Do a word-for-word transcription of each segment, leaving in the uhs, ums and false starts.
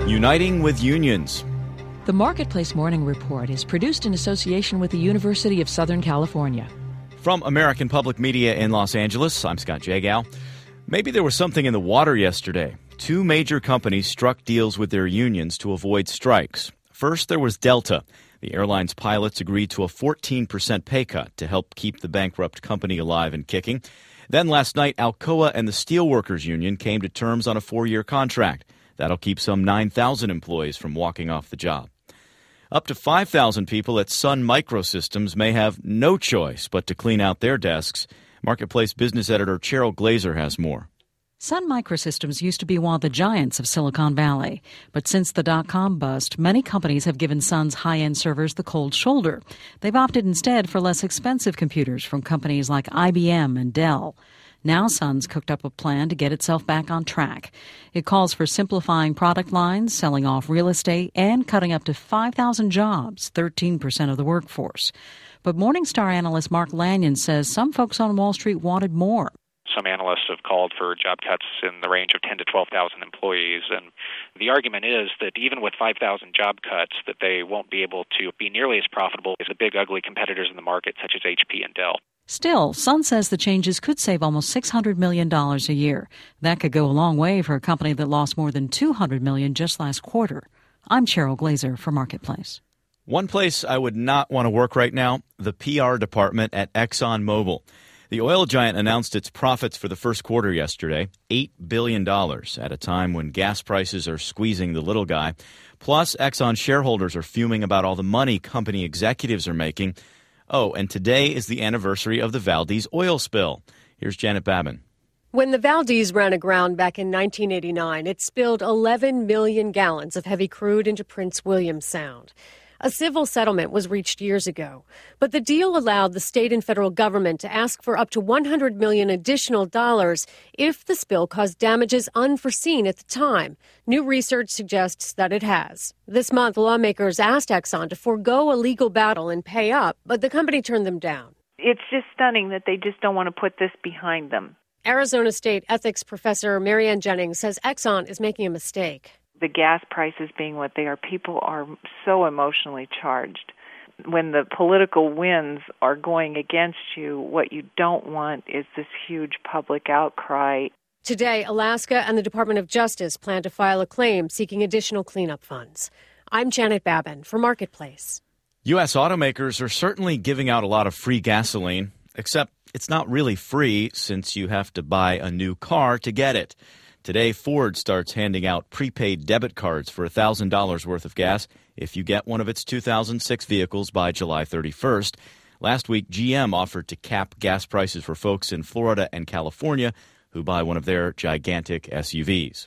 Uniting with unions. The Marketplace Morning Report is produced in association with the University of Southern California. From American Public Media in Los Angeles, I'm Scott Jagow. Maybe there was something in the water yesterday. Two major companies struck deals with their unions to avoid strikes. First, there was Delta. The airline's pilots agreed to a fourteen percent pay cut to help keep the bankrupt company alive and kicking. Then last night, Alcoa and the Steelworkers Union came to terms on a four-year contract. That'll keep some nine thousand employees from walking off the job. Up to five thousand people at Sun Microsystems may have no choice but to clean out their desks. Marketplace business editor Cheryl Glazer has more. Sun Microsystems used to be one of the giants of Silicon Valley. But since the dot-com bust, many companies have given Sun's high-end servers the cold shoulder. They've opted instead for less expensive computers from companies like I B M and Dell. Now Sun's cooked up a plan to get itself back on track. It calls for simplifying product lines, selling off real estate, and cutting up to five thousand jobs, thirteen percent of the workforce. But Morningstar analyst Mark Lanyon says some folks on Wall Street wanted more. Some analysts have called for job cuts in the range of ten to twelve thousand employees, and the argument is that even with five thousand job cuts, that they won't be able to be nearly as profitable as the big, ugly competitors in the market, such as H P and Dell. Still, Sun says the changes could save almost six hundred million dollars a year. That could go a long way for a company that lost more than two hundred million dollars just last quarter. I'm Cheryl Glazer for Marketplace. One place I would not want to work right now, the P R department at ExxonMobil. The oil giant announced its profits for the first quarter yesterday, eight billion dollars, at a time when gas prices are squeezing the little guy. Plus, Exxon shareholders are fuming about all the money company executives are making. Oh, and today is the anniversary of the Valdez oil spill. Here's Janet Babin. When the Valdez ran aground back in nineteen eighty-nine, it spilled eleven million gallons of heavy crude into Prince William Sound. A civil settlement was reached years ago, but the deal allowed the state and federal government to ask for up to one hundred million dollars additional dollars if the spill caused damages unforeseen at the time. New research suggests that it has. This month, lawmakers asked Exxon to forego a legal battle and pay up, but the company turned them down. It's just stunning that they just don't want to put this behind them. Arizona State ethics professor Marianne Jennings says Exxon is making a mistake. The gas prices being what they are, people are so emotionally charged. When the political winds are going against you, what you don't want is this huge public outcry. Today, Alaska and the Department of Justice plan to file a claim seeking additional cleanup funds. I'm Janet Babin for Marketplace. U S automakers are certainly giving out a lot of free gasoline, except it's not really free since you have to buy a new car to get it. Today, Ford starts handing out prepaid debit cards for one thousand dollars worth of gas if you get one of its two thousand six vehicles by July thirty-first. Last week, G M offered to cap gas prices for folks in Florida and California who buy one of their gigantic S U Vs.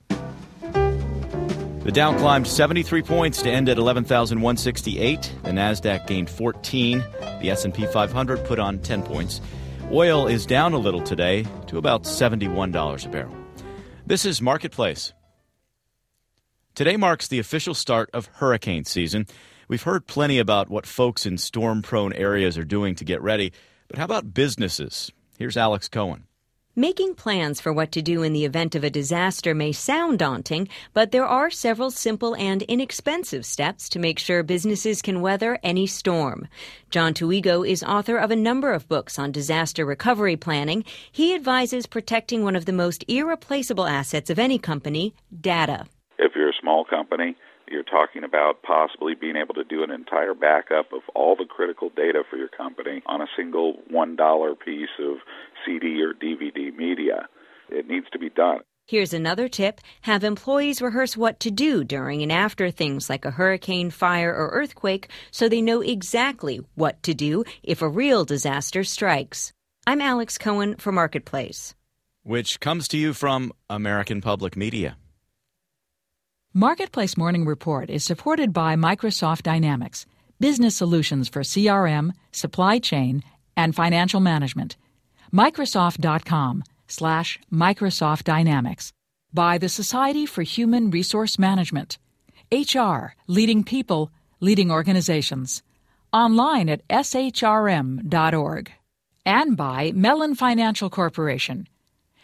The Dow climbed seventy-three points to end at eleven thousand one hundred sixty-eight. The Nasdaq gained fourteen. The S and P five hundred put on ten points. Oil is down a little today to about seventy-one dollars a barrel. This is Marketplace. Today marks the official start of hurricane season. We've heard plenty about what folks in storm-prone areas are doing to get ready, but how about businesses? Here's Alex Cohen. Making plans for what to do in the event of a disaster may sound daunting, but there are several simple and inexpensive steps to make sure businesses can weather any storm. John Tuigo is author of a number of books on disaster recovery planning. He advises protecting one of the most irreplaceable assets of any company, data. If you're a small company, you're talking about possibly being able to do an entire backup of all the critical data for your company on a single one dollar piece of C D or D V D media. It needs to be done. Here's another tip. Have employees rehearse what to do during and after things like a hurricane, fire, or earthquake so they know exactly what to do if a real disaster strikes. I'm Alex Cohen for Marketplace. Which comes to you from American Public Media. Marketplace Morning Report is supported by Microsoft Dynamics, business solutions for C R M, supply chain, and financial management. Microsoft.com slash Microsoft Dynamics. By the Society for Human Resource Management. H R, leading people, leading organizations. Online at S H R M dot org. And by Mellon Financial Corporation.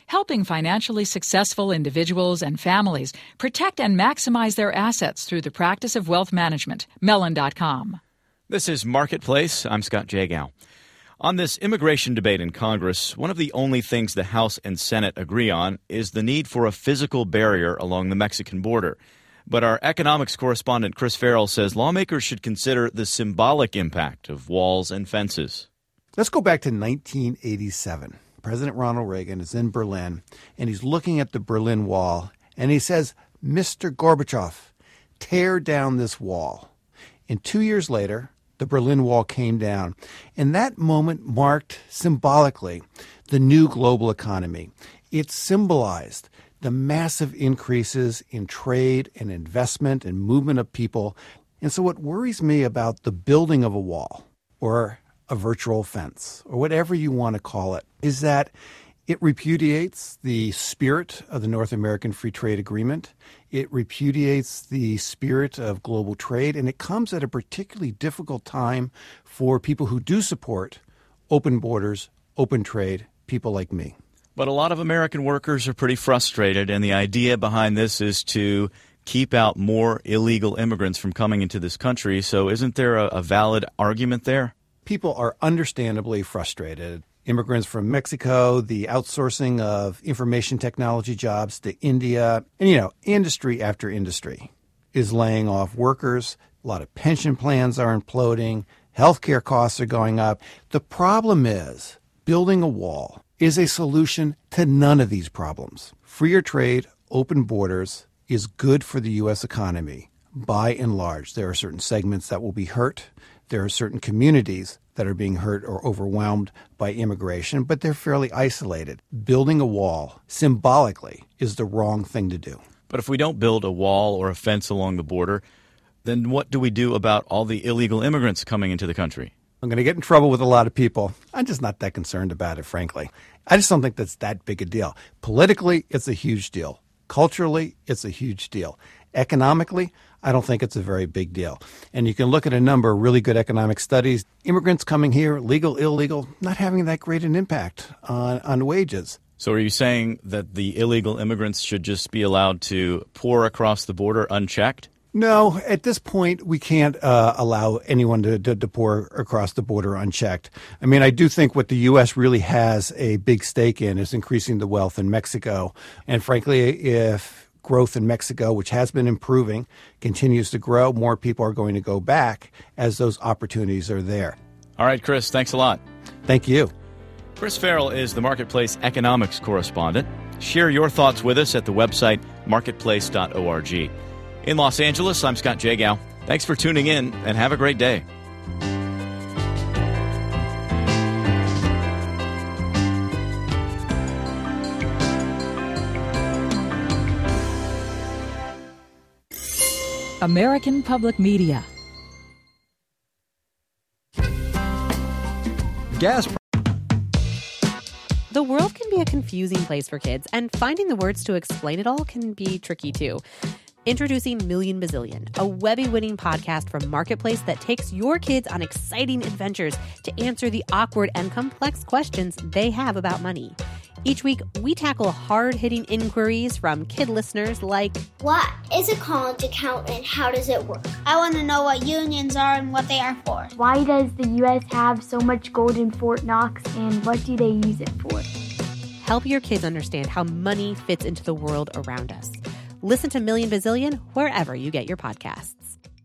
helping financially successful individuals and families protect and maximize their assets through the practice of wealth management. Mellon dot com. This is Marketplace. I'm Scott Jagow. On this immigration debate in Congress, one of the only things the House and Senate agree on is the need for a physical barrier along the Mexican border. But our economics correspondent Chris Farrell says lawmakers should consider the symbolic impact of walls and fences. Let's go back to nineteen eighty-seven. President Ronald Reagan is in Berlin, and he's looking at the Berlin Wall, and he says, Mister Gorbachev, tear down this wall. And two years later, the Berlin Wall came down, and that moment marked symbolically the new global economy. It symbolized the massive increases in trade and investment and movement of people. And so what worries me about the building of a wall or a virtual fence or whatever you want to call it is that it repudiates the spirit of the North American Free Trade Agreement. It repudiates the spirit of global trade, and it comes at a particularly difficult time for people who do support open borders, open trade, people like me. But a lot of American workers are pretty frustrated, and the idea behind this is to keep out more illegal immigrants from coming into this country. So isn't there a, a valid argument there? People are understandably frustrated. Immigrants from Mexico, the outsourcing of information technology jobs to India, and, you know, industry after industry is laying off workers. A lot of pension plans are imploding. Healthcare costs are going up. The problem is building a wall is a solution to none of these problems. Freer trade, open borders is good for the U S economy by and large. There are certain segments that will be hurt. There are certain communities that are being hurt or overwhelmed by immigration, but they're fairly isolated. Building a wall symbolically is the wrong thing to do. But if we don't build a wall or a fence along the border, then what do we do about all the illegal immigrants coming into the country? I'm going to get in trouble with a lot of people. I'm just not that concerned about it, frankly. I just don't think that's that big a deal. Politically, it's a huge deal. Culturally, it's a huge deal. Economically, I don't think it's a very big deal. And you can look at a number of really good economic studies. Immigrants coming here, legal, illegal, not having that great an impact on, on wages. So are you saying that the illegal immigrants should just be allowed to pour across the border unchecked? No, at this point, we can't uh, allow anyone to, to, to pour across the border unchecked. I mean, I do think what the U S really has a big stake in is increasing the wealth in Mexico. And frankly, if growth in Mexico, which has been improving, continues to grow, more people are going to go back as those opportunities are there. All right, Chris, thanks a lot. Thank you. Chris Farrell is the Marketplace economics correspondent. Share your thoughts with us at the website marketplace dot org. In Los Angeles, I'm Scott Jagow. Thanks for tuning in, and have a great day. American Public Media. Gas. The world can be a confusing place for kids, and finding the words to explain it all can be tricky too. Introducing Million Bazillion, a Webby-winning podcast from Marketplace that takes your kids on exciting adventures to answer the awkward and complex questions they have about money. Each week, we tackle hard-hitting inquiries from kid listeners like, what is a college account and how does it work? I want to know what unions are and what they are for. Why does the U S have so much gold in Fort Knox and what do they use it for? Help your kids understand how money fits into the world around us. Listen to Million Bazillion wherever you get your podcasts.